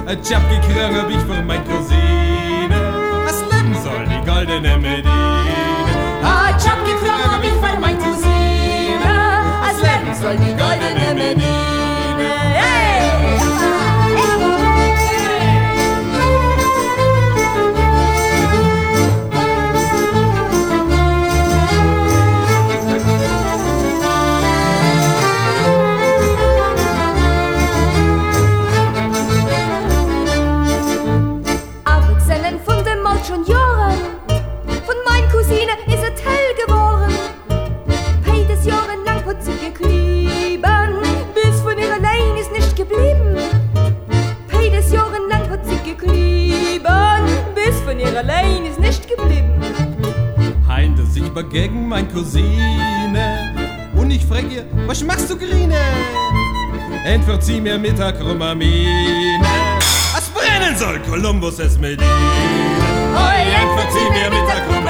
Job gekriegt hab ich für mein Cousine. Was leben soll die goldene Medine? Job gekriegt hab ich für mein Cousine. Was leben soll die goldene Medine? Hey! Schon Jahren. Von mein Cousine ist er hell geworden. Beides jahrelang hat sie geklieben, bis von ihr allein ist nicht geblieben. Beides jahrelang hat sie geklieben, bis von ihr allein ist nicht geblieben. Heinte sich begegnen mein Cousine und ich frag ihr, was machst du, Grine? Entweder zieh mir mit der krummer Miene. Was brennen soll, Kolumbus es Medine? Entweder zieh mir mit der krummer